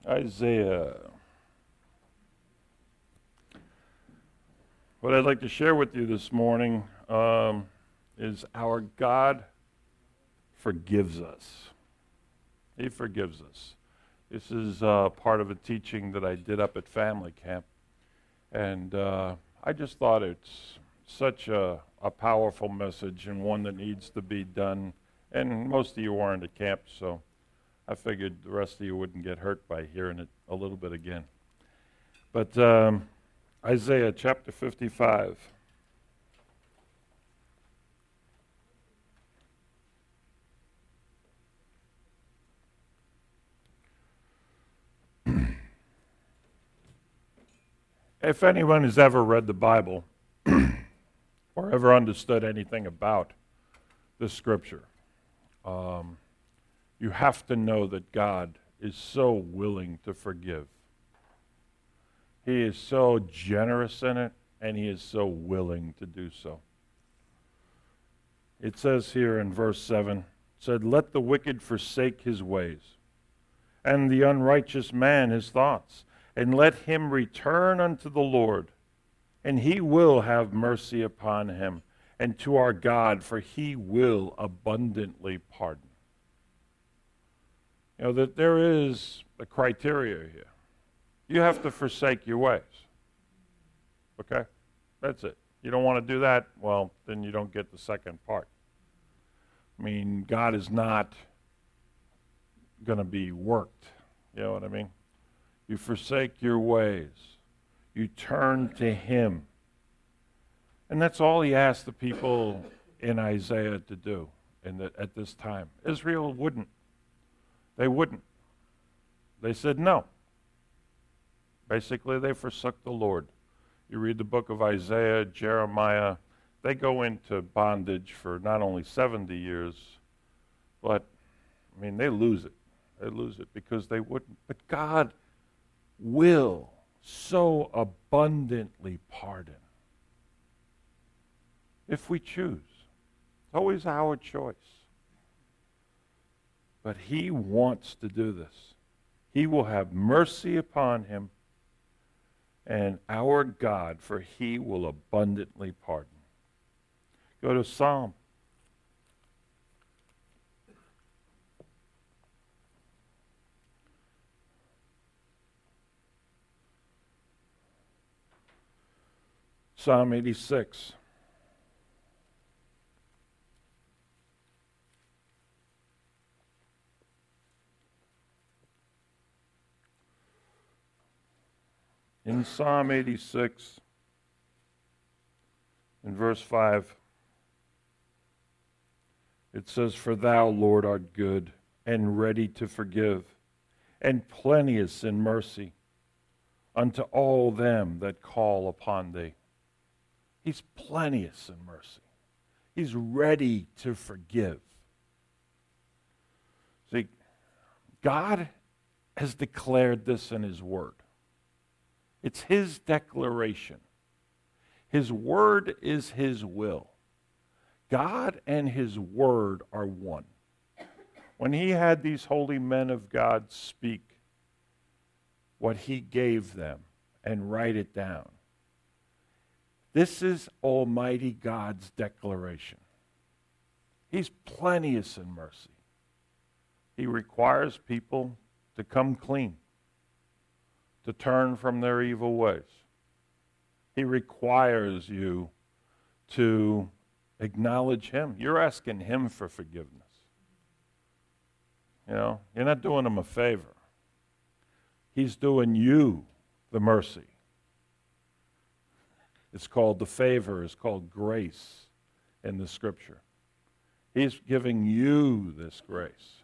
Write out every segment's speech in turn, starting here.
Isaiah. What I'd like to share with you this morning is our God forgives us. He forgives us. This is part of a teaching that I did up at family camp. And I just thought it's such a powerful message and one that needs to be done. And most of you weren't at camp, so I figured the rest of you wouldn't get hurt by hearing it a little bit again. But Isaiah chapter 55. If anyone has ever read the Bible or ever understood anything about the Scripture, you have to know that God is so willing to forgive. He is so generous in it, and He is so willing to do so. It says here in verse 7, said, "Let the wicked forsake his ways, and the unrighteous man his thoughts, and let him return unto the Lord, and He will have mercy upon him, and to our God, for He will abundantly pardon." You know, that there is a criteria here. You have to forsake your ways. Okay? That's it. You don't want to do that, well, then you don't get the second part. I mean, God is not going to be worked. You know what I mean? You forsake your ways. You turn to Him. And that's all He asked the people in Isaiah to do at this time. Israel wouldn't. They wouldn't. They said no. Basically, they forsook the Lord. You read the book of Isaiah, Jeremiah, they go into bondage for not only 70 years, but, I mean, they lose it. They lose it because they wouldn't. But God will so abundantly pardon if we choose. It's always our choice. But He wants to do this. He will have mercy upon him and our God, for He will abundantly pardon. Go to Psalm. Psalm 86. In Psalm 86, in verse 5, it says, "For Thou, Lord, art good, and ready to forgive, and plenteous in mercy unto all them that call upon Thee." He's plenteous in mercy. He's ready to forgive. See, God has declared this in His Word. It's His declaration. His Word is His will. God and His Word are one. When He had these holy men of God speak what He gave them and write it down, this is Almighty God's declaration. He's plenteous in mercy. He requires people to come clean, to turn from their evil ways. He requires you to acknowledge Him. You're asking Him for forgiveness. You know, you're not doing Him a favor. He's doing you the mercy. It's called the favor. It's called grace in the Scripture. He's giving you this grace.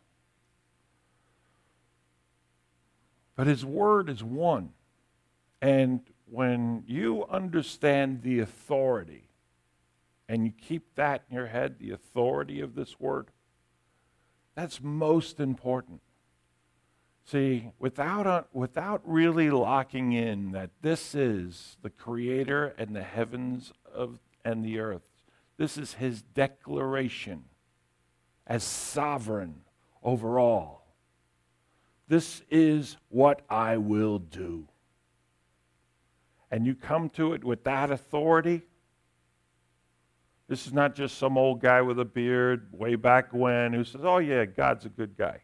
But His Word is one. And when you understand the authority, and you keep that in your head, the authority of this Word, that's most important. See, without really locking in that this is the Creator and the heavens and the earth, this is His declaration as sovereign over all, This is what I will do. And you come to it with that authority. This is not just some old guy with a beard way back when who says, oh yeah, God's a good guy.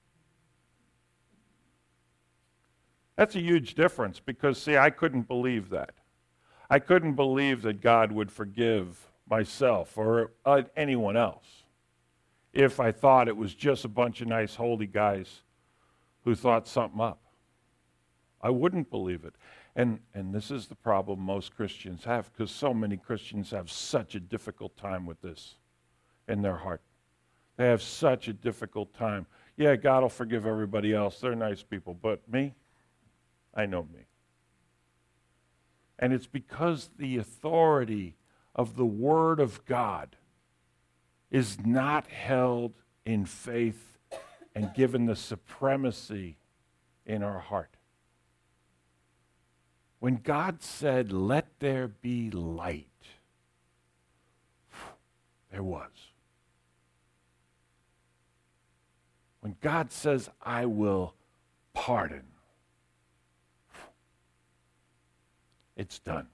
That's a huge difference because, see, I couldn't believe that. I couldn't believe that God would forgive myself or anyone else if I thought it was just a bunch of nice holy guys who thought something up. I wouldn't believe it. And this is the problem most Christians have, because so many Christians have such a difficult time with this in their heart. They have such a difficult time. Yeah, God will forgive everybody else. They're nice people. But me? I know me. And it's because the authority of the Word of God is not held in faith and given the supremacy in our heart. When God said, let there be light, there was. When God says, I will pardon, it's done.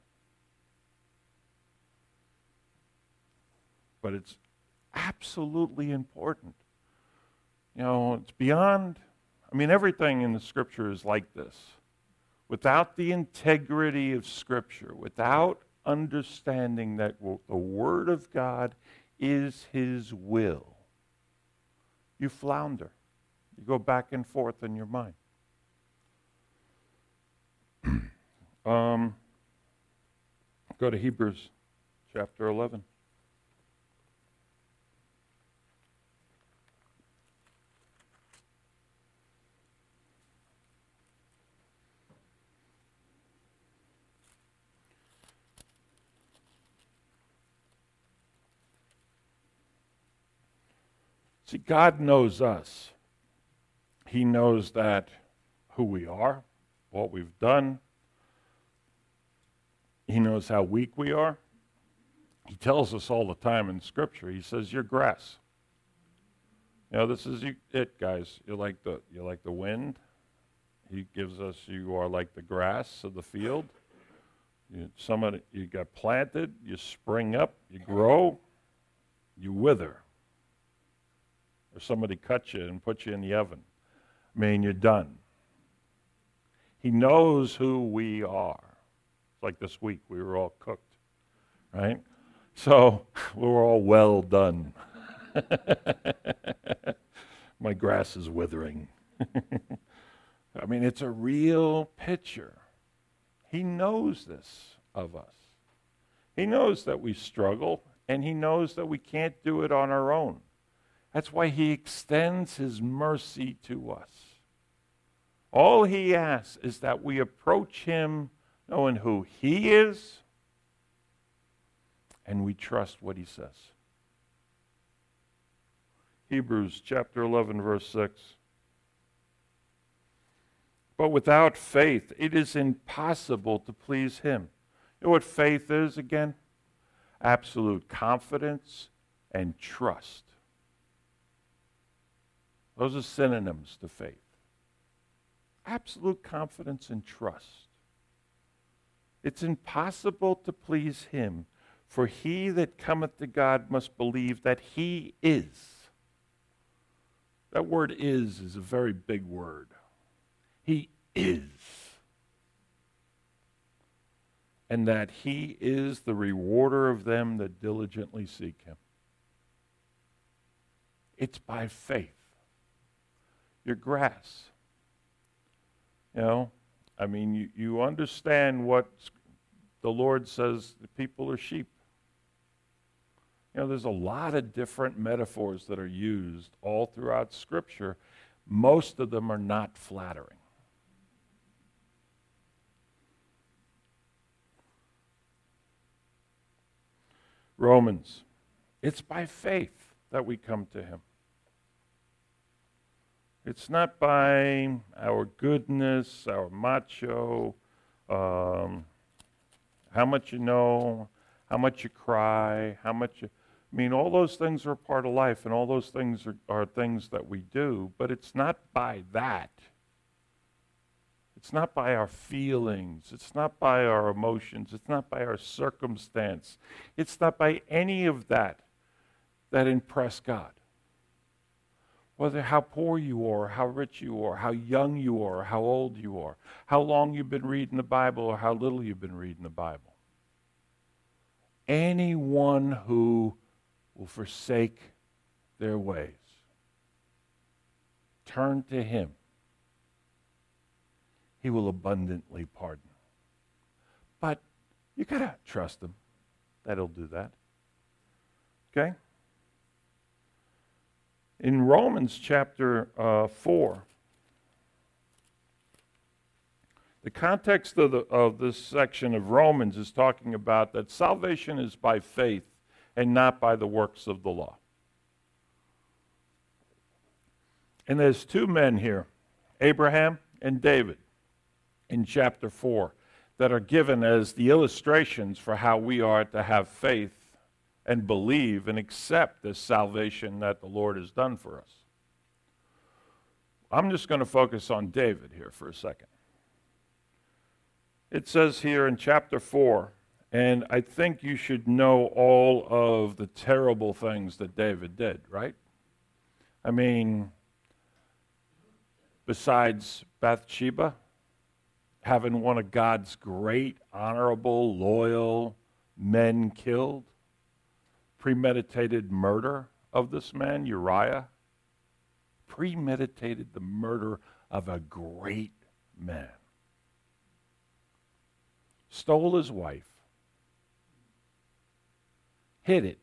But it's absolutely important. You know, it's beyond, everything in the Scripture is like this. Without the integrity of Scripture, without understanding that the Word of God is His will, you flounder. You go back and forth in your mind. Go to Hebrews chapter 11. See, God knows us. He knows that who we are, what we've done. He knows how weak we are. He tells us all the time in Scripture. He says, "You're grass." You know, this is it, guys. You're like the wind. He gives us, you are like the grass of the field. You got planted, you spring up, you grow, you wither. Or somebody cut you and put you in the oven. You're done. He knows who we are. It's like this week, we were all cooked, right? So we were all well done. My grass is withering. It's a real picture. He knows this of us. He knows that we struggle, and He knows that we can't do it on our own. That's why He extends His mercy to us. All He asks is that we approach Him knowing who He is, and we trust what He says. Hebrews chapter 11, verse 6. But without faith, it is impossible to please Him. You know what faith is again? Absolute confidence and trust. Those are synonyms to faith. Absolute confidence and trust. It's impossible to please Him, for he that cometh to God must believe that He is. That word is a very big word. He is. And that He is the rewarder of them that diligently seek Him. It's by faith. Your grass. You understand what the Lord says the people are sheep. There's a lot of different metaphors that are used all throughout Scripture. Most of them are not flattering. Romans. It's by faith that we come to Him. It's not by our goodness, our macho, how much you know, how much you cry, all those things are a part of life, and all those things are things that we do, but it's not by that It's not by our feelings. It's not by our emotions. It's not by our circumstance. It's not by any of that impress God. Whether how poor you are, how rich you are, how young you are, how old you are, how long you've been reading the Bible or how little you've been reading the Bible. Anyone who will forsake their ways, turn to him, he will abundantly pardon. But you got to trust him that he'll do that. Okay? In Romans chapter 4, the context of this section of Romans is talking about that salvation is by faith and not by the works of the law. And there's two men here, Abraham and David, in chapter 4, that are given as the illustrations for how we are to have faith and believe and accept this salvation that the Lord has done for us. I'm just going to focus on David here for a second. It says here in chapter 4, and I think you should know all of the terrible things that David did, right? I mean, besides Bathsheba, having one of God's great, honorable, loyal men killed, premeditated murder of this man, Uriah, premeditated the murder of a great man, stole his wife, hid it.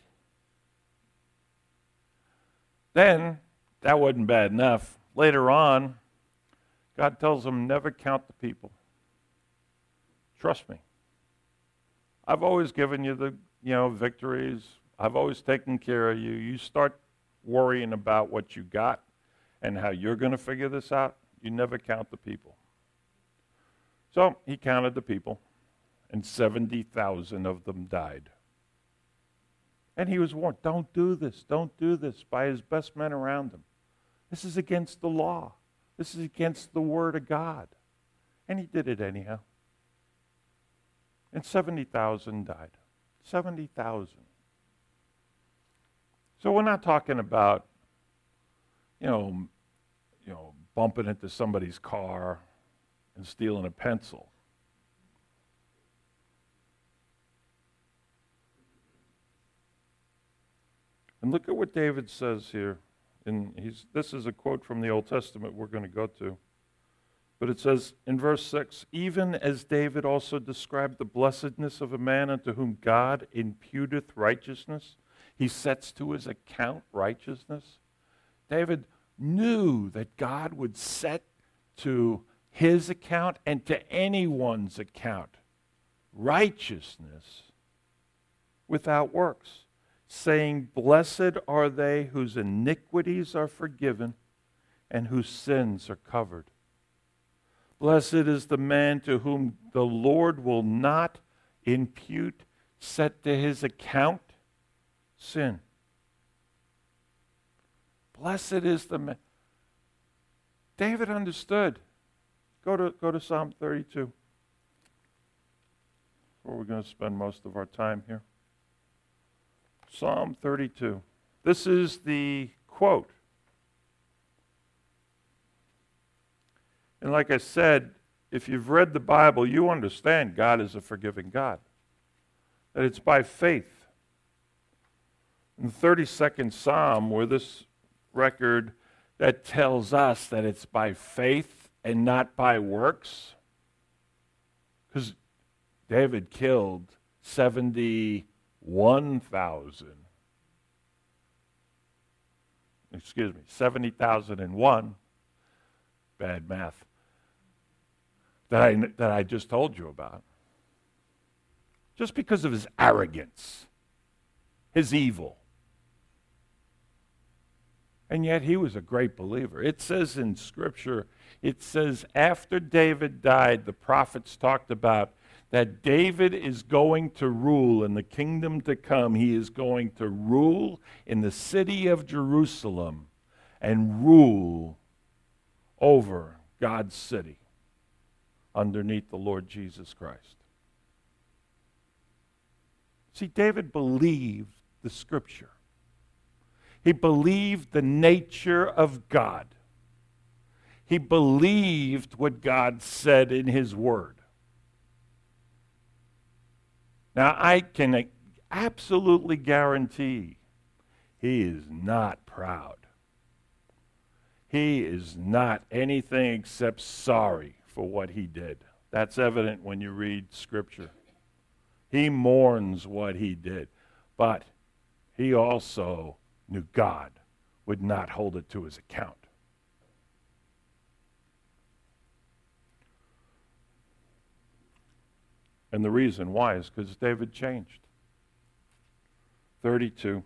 Then, that wasn't bad enough. Later on, God tells him, never count the people. Trust me. I've always given you the, victories. I've always taken care of you. You start worrying about what you got and how you're going to figure this out, you never count the people. So he counted the people, and 70,000 of them died. And he was warned, don't do this, by his best men around him. This is against the law. This is against the word of God. And he did it anyhow. And 70,000 died. 70,000. So we're not talking about, bumping into somebody's car and stealing a pencil. And look at what David says here. This is a quote from the Old Testament we're going to go to. But it says in verse 6, even as David also described the blessedness of a man unto whom God imputeth righteousness, he sets to his account righteousness. David knew that God would set to his account and to anyone's account righteousness without works, saying, blessed are they whose iniquities are forgiven and whose sins are covered. Blessed is the man to whom the Lord will not impute, set to his account, sin. Blessed is the man. David understood. Go to Psalm 32. Where we're going to spend most of our time here. Psalm 32. This is the quote. And like I said, if you've read the Bible, you understand God is a forgiving God. That it's by faith. In the 32nd Psalm, where this record that tells us that it's by faith and not by works, because David killed 70,001, bad math, that I just told you about. Just because of his arrogance, his evil. And yet he was a great believer. It says in Scripture, after David died, the prophets talked about that David is going to rule in the kingdom to come. He is going to rule in the city of Jerusalem and rule over God's city. underneath the Lord Jesus Christ. See, David believed the Scripture. He believed the nature of God. He believed what God said in His Word. Now, I can absolutely guarantee he is not proud. He is not anything except sorry for what he did. That's evident when you read Scripture. He mourns what he did, but he also knew God would not hold it to his account. And the reason why is because David changed. 32.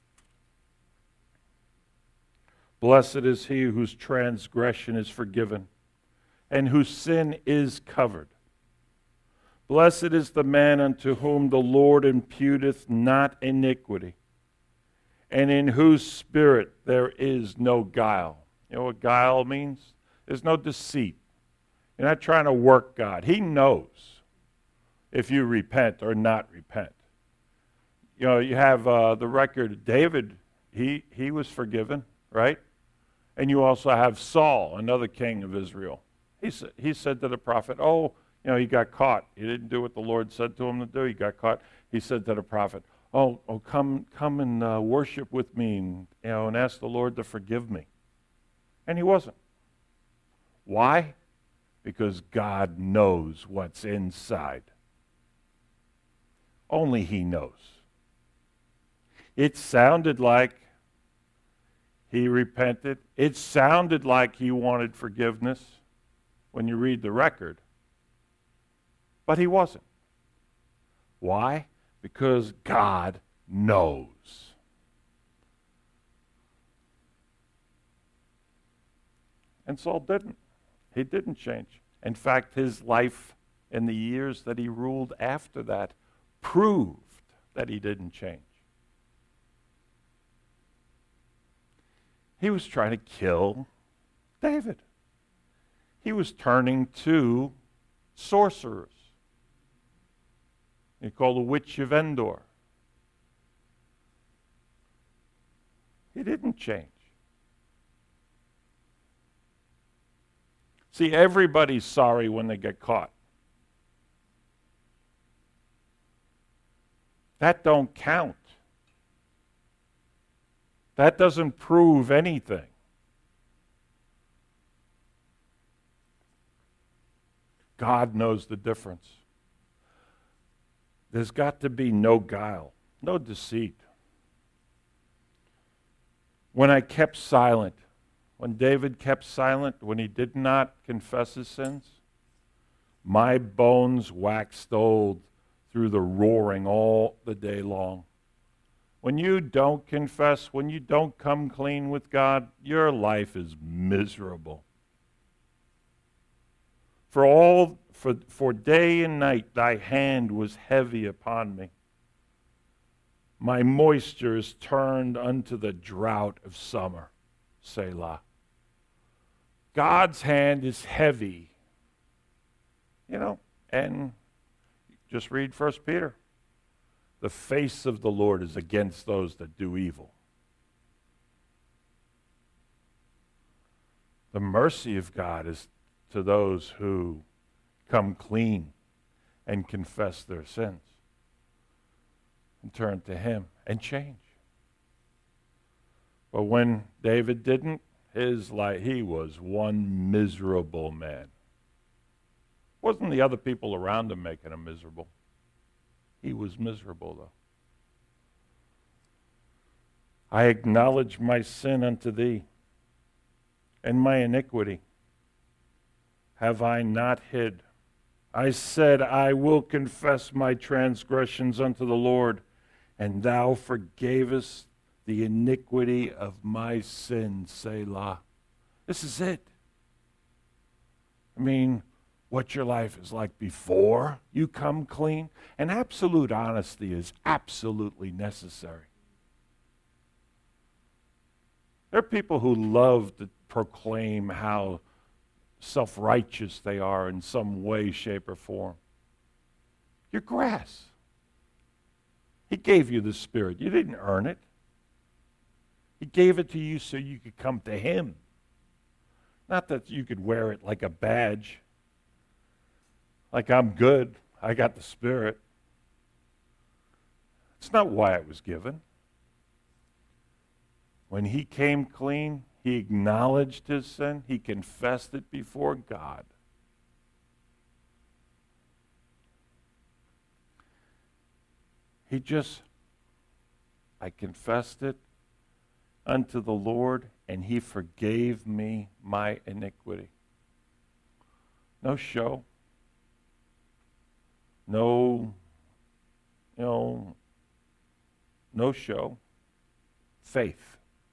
Blessed is he whose transgression is forgiven and whose sin is covered. Blessed is the man unto whom the Lord imputeth not iniquity, and in whose spirit there is no guile. You know what guile means? There's no deceit. You're not trying to work God. He knows if you repent or not repent. You know, you have the record of David. He was forgiven, right? And you also have Saul, another king of Israel. He said to the prophet, oh, you know, he got caught. He didn't do what the Lord said to him to do. He got caught. He said to the prophet, oh, come and worship with me, and ask the Lord to forgive me. And he wasn't. Why? Because God knows what's inside. Only He knows. It sounded like he repented. It sounded like he wanted forgiveness when you read the record. But he wasn't. Why? Because God knows. And Saul didn't. He didn't change. In fact, his life and the years that he ruled after that proved that he didn't change. He was trying to kill David. He was turning to sorcerers. He called the witch of Endor. He didn't change. See, everybody's sorry when they get caught. That don't count. That doesn't prove anything. God knows the difference. There's got to be no guile, no deceit. When I kept silent, when David kept silent, when he did not confess his sins, my bones waxed old through the roaring all the day long. When you don't confess, when you don't come clean with God, your life is miserable. For day and night thy hand was heavy upon me. My moisture is turned unto the drought of summer. Selah. God's hand is heavy. And just read 1 Peter. The face of the Lord is against those that do evil. The mercy of God is to those who come clean and confess their sins and turn to Him and change. But when David didn't, his life, he was one miserable man. It wasn't the other people around him making him miserable. He was miserable, though. I acknowledge my sin unto thee, and my iniquity have I not hid. I said, I will confess my transgressions unto the Lord, and thou forgavest the iniquity of my sin, Selah. This is it. I mean, what your life is like before you come clean. And absolute honesty is absolutely necessary. There are people who love to proclaim how self-righteous they are in some way, shape, or form. You're grass. He gave you the Spirit. You didn't earn it. He gave it to you so you could come to Him. Not that you could wear it like a badge. Like, I'm good. I got the Spirit. It's not why it was given. When he came clean, he acknowledged his sin. He confessed it before God. I confessed it unto the Lord, and He forgave me my iniquity. No show. No show. Faith.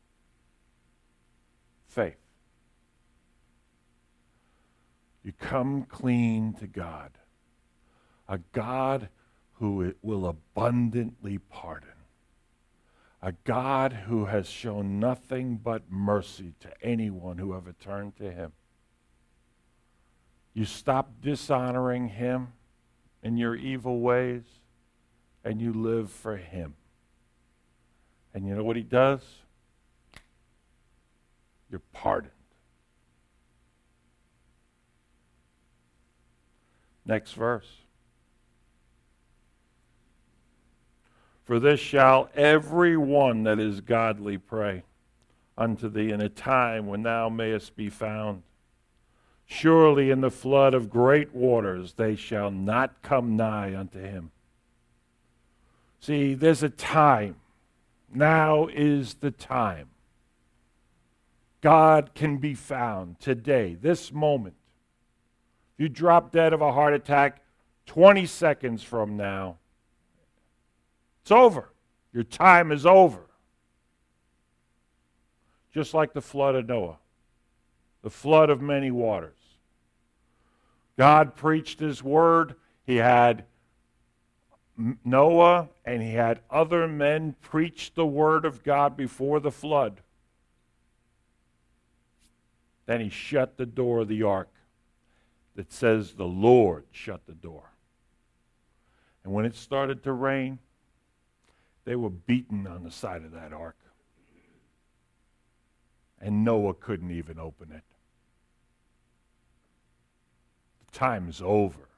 Faith. You come clean to God. A God who will abundantly pardon. A God who has shown nothing but mercy to anyone who ever turned to Him. You stop dishonoring Him in your evil ways, and you live for Him. And you know what He does? You're pardoned. Next verse. For this shall every one that is godly pray unto thee in a time when thou mayest be found. Surely in the flood of great waters they shall not come nigh unto him. See, there's a time. Now is the time. God can be found today, this moment. You drop dead of a heart attack 20 seconds from now. It's over. Your time is over. Just like the flood of Noah, the flood of many waters. God preached His word. He had Noah and he had other men preach the word of God before the flood. Then He shut the door of the ark that says the Lord shut the door. And when it started to rain, they were beaten on the side of that ark. And Noah couldn't even open it. The time is over.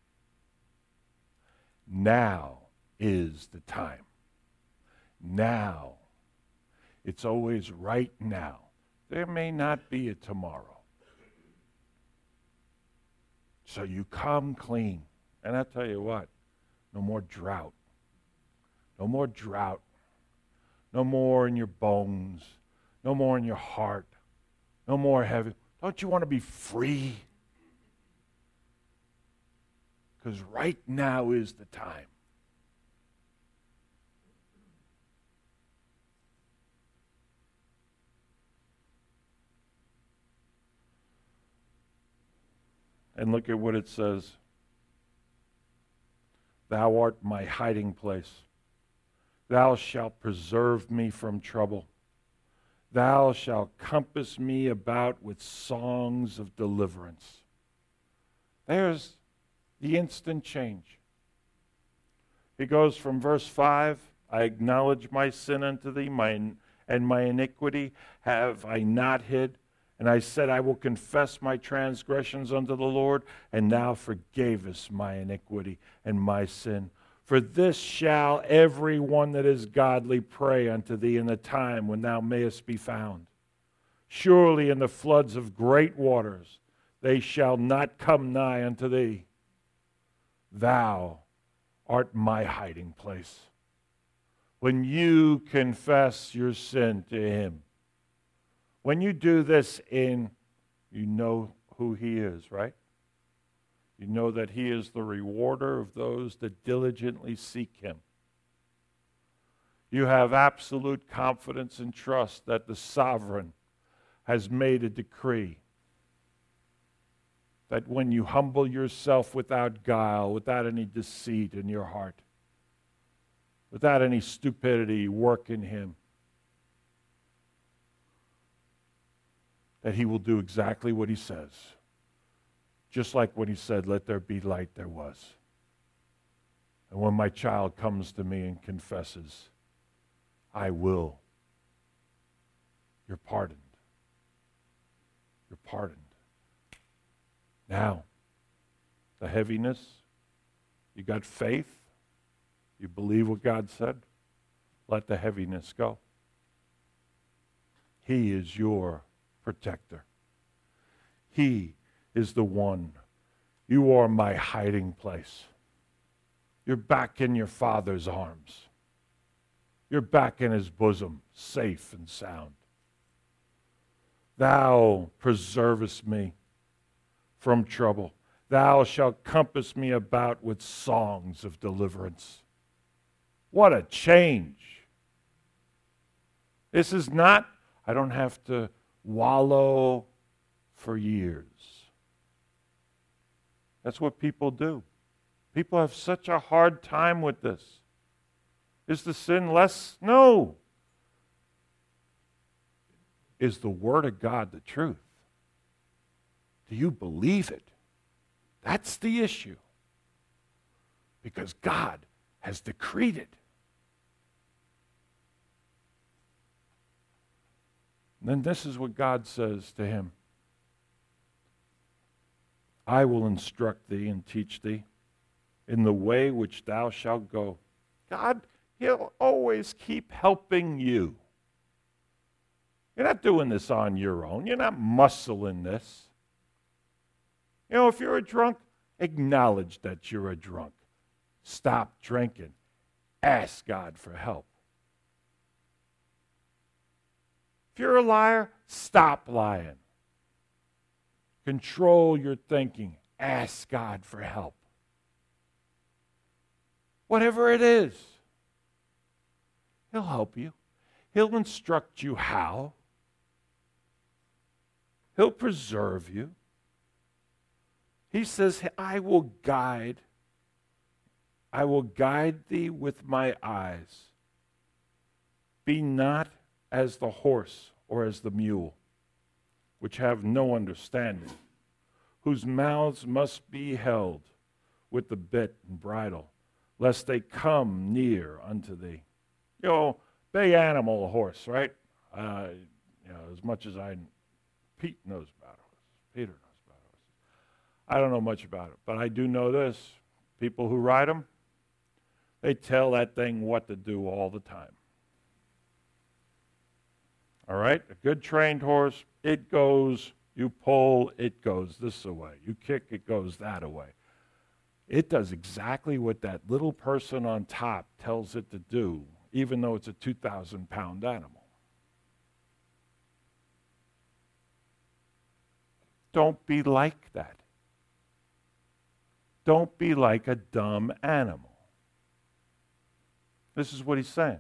Now is the time. Now. It's always right now. There may not be a tomorrow. So you come clean. And I tell you what, no more drought. No more drought. No more in your bones. No more in your heart. No more heavy. Don't you want to be free? Because right now is the time. And look at what it says. Thou art my hiding place. Thou shalt preserve me from trouble. Thou shalt compass me about with songs of deliverance. There's the instant change. He goes from verse 5, I acknowledge my sin unto thee, and my iniquity have I not hid. And I said, I will confess my transgressions unto the Lord, and thou forgavest my iniquity and my sin. For this shall every one that is godly pray unto thee in the time when thou mayest be found. Surely in the floods of great waters they shall not come nigh unto thee. Thou art my hiding place. When you confess your sin to Him, when you do this you know who He is, right? You know that He is the rewarder of those that diligently seek Him. You have absolute confidence and trust that the sovereign has made a decree that when you humble yourself without guile, without any deceit in your heart, without any stupidity work in Him, that He will do exactly what He says. Just like when he said, let there be light, there was. And when my child comes to me and confesses, I will. You're pardoned. You're pardoned. Now, the heaviness, you got faith, you believe what God said, let the heaviness go. He is your protector. He is the one. You are my hiding place. You're back in your Father's arms. You're back in his bosom, safe and sound. Thou preservest me from trouble. Thou shalt compass me about with songs of deliverance. What a change. This is not, I don't have to wallow for years. That's what people do. People have such a hard time with this. Is the sin less? No. Is the Word of God the truth? Do you believe it? That's the issue. Because God has decreed it. And then this is what God says to him. I will instruct thee and teach thee in the way which thou shalt go. God, he'll always keep helping you. You're not doing this on your own. You're not muscling this. You know, if you're a drunk, acknowledge that you're a drunk. Stop drinking. Ask God for help. If you're a liar, stop lying. Control your thinking. Ask God for help. Whatever it is, he'll help you. He'll instruct you how. He'll preserve you. He says, I will guide thee with my eyes. Be not as the horse or as the mule, which have no understanding, whose mouths must be held with the bit and bridle, lest they come near unto thee. You know, big animal, a horse, right? As much as Pete knows about horses, Peter knows about horses. I don't know much about it, but I do know this. People who ride them, they tell that thing what to do all the time. All right? A good trained horse, it goes, you pull, it goes this way. You kick, it goes that way. It does exactly what that little person on top tells it to do, even though it's a 2,000-pound animal. Don't be like that. Don't be like a dumb animal. This is what he's saying.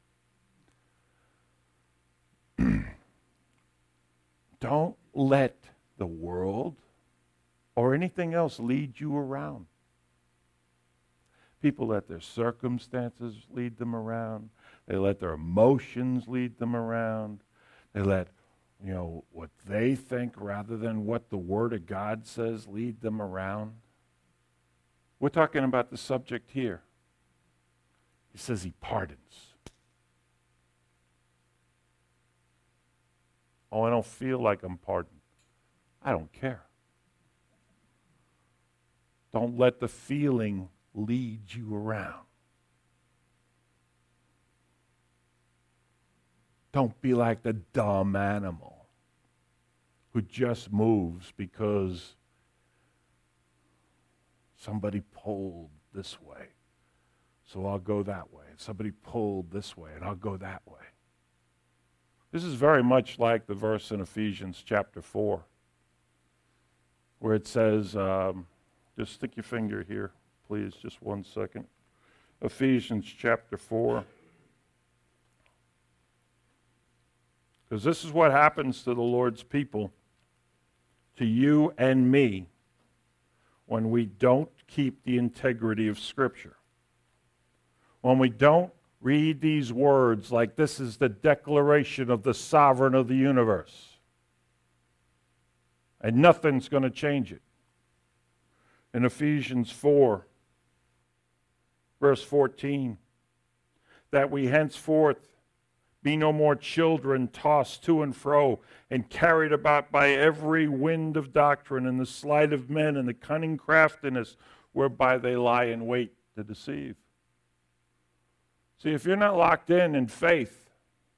Don't let the world or anything else lead you around. People let their circumstances lead them around. They let their emotions lead them around. They let, what they think rather than what the Word of God says lead them around. We're talking about the subject here. He says he pardons. Oh, I don't feel like I'm pardoned. I don't care. Don't let the feeling lead you around. Don't be like the dumb animal who just moves because somebody pulled this way, so I'll go that way. Somebody pulled this way, and I'll go that way. This is very much like the verse in Ephesians chapter 4, where it says, just stick your finger here, please, just 1 second. Ephesians chapter 4. Because this is what happens to the Lord's people, to you and me, when we don't keep the integrity of Scripture. When we don't read these words like this is the declaration of the sovereign of the universe. And nothing's going to change it. In Ephesians 4, verse 14, that we henceforth be no more children tossed to and fro and carried about by every wind of doctrine and the sleight of men and the cunning craftiness whereby they lie in wait to deceive. See, if you're not locked in faith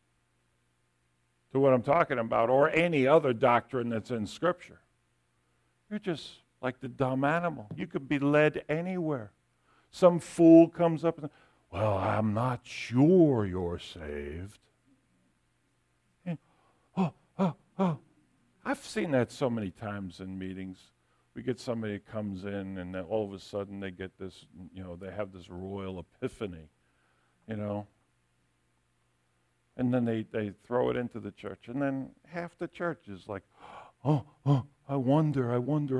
to what I'm talking about or any other doctrine that's in Scripture, you're just like the dumb animal. You could be led anywhere. Some fool comes up and, well, I'm not sure you're saved. And, oh. I've seen that so many times in meetings. We get somebody that comes in and then all of a sudden they get this, they have this royal epiphany, And then they throw it into the church. And then half the church is like, oh, I wonder.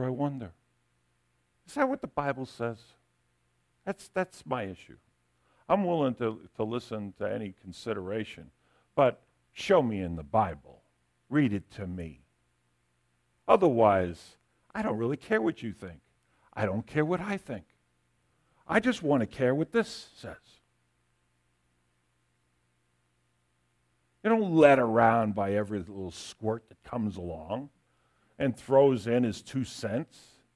Is that what the Bible says? That's my issue. I'm willing to listen to any consideration, but show me in the Bible. Read it to me. Otherwise, I don't really care what you think. I don't care what I think. I just want to care what this says. You don't let around by every little squirt that comes along and throws in his 2 cents.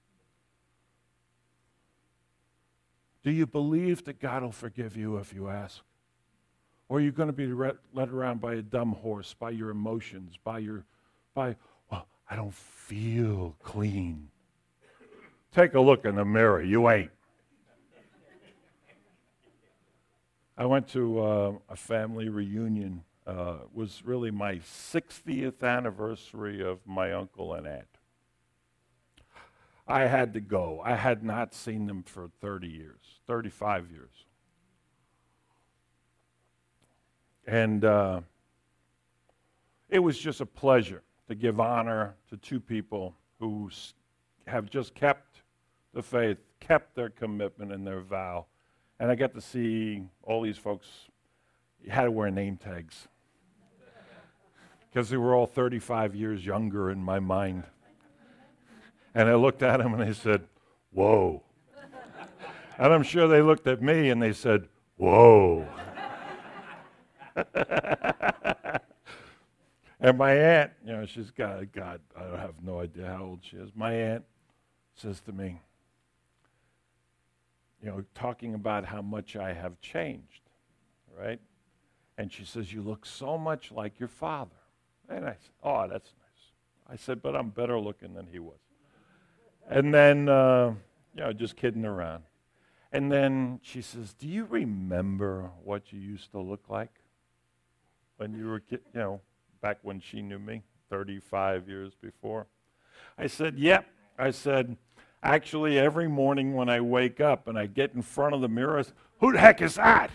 Do you believe that God will forgive you if you ask? Or are you going to be led around by a dumb horse, by your emotions, well, I don't feel clean. Take a look in the mirror. You ain't. I went to a family reunion. It was really my 60th anniversary of my uncle and aunt. I had to go. I had not seen them for 30 years, 35 years. And it was just a pleasure to give honor to 2 people who have just kept the faith, kept their commitment and their vow. And I got to see all these folks. You had to wear name tags because they were all 35 years younger in my mind. And I looked at them and they said, whoa. And I'm sure they looked at me and they said, whoa. And my aunt, she's got, I have no idea how old she is. My aunt says to me, talking about how much I have changed, right? And she says, you look so much like your father. And I said, oh, that's nice. I said, but I'm better looking than he was. And then, just kidding around. And then she says, do you remember what you used to look like when you were, back when she knew me, 35 years before? I said, yep. I said, actually, every morning when I wake up and I get in front of the mirror, I say, who the heck is that?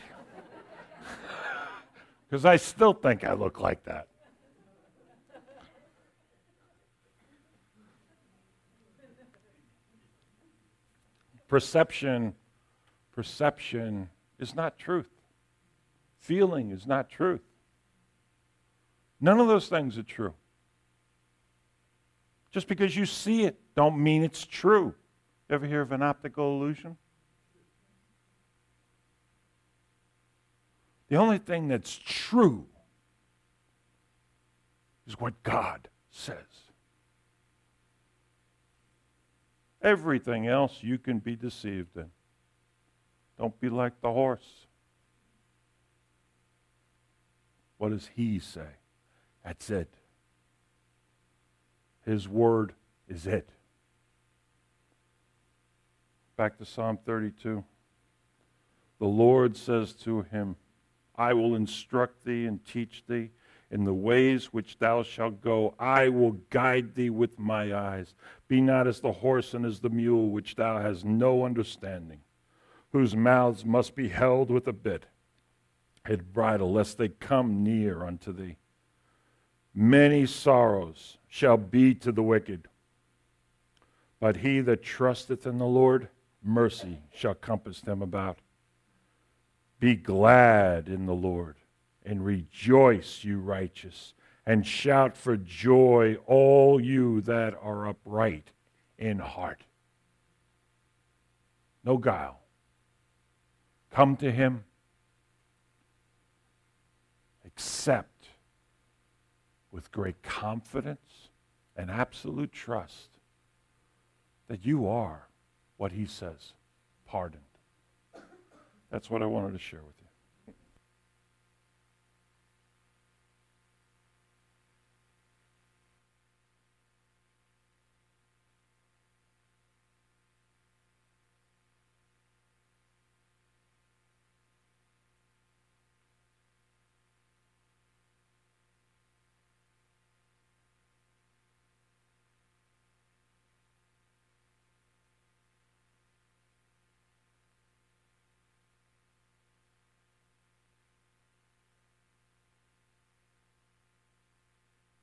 Because I still think I look like that. Perception is not truth. Feeling is not truth. None of those things are true. Just because you see it don't mean it's true. Ever hear of an optical illusion? The only thing that's true is what God says. Everything else you can be deceived in. Don't be like the horse. What does he say? That's it. His word is it. Back to Psalm 32. The Lord says to him, I will instruct thee and teach thee in the ways which thou shalt go. I will guide thee with my eyes. Be not as the horse and as the mule, which thou hast no understanding, whose mouths must be held with a bit and bridle, lest they come near unto thee. Many sorrows shall be to the wicked, but he that trusteth in the Lord, mercy shall compass them about. Be glad in the Lord, and rejoice, you righteous, and shout for joy, all you that are upright in heart. no guile. Come to him. Accept with great confidence and absolute trust that you are what he says, pardoned. That's what I wanted to share with you.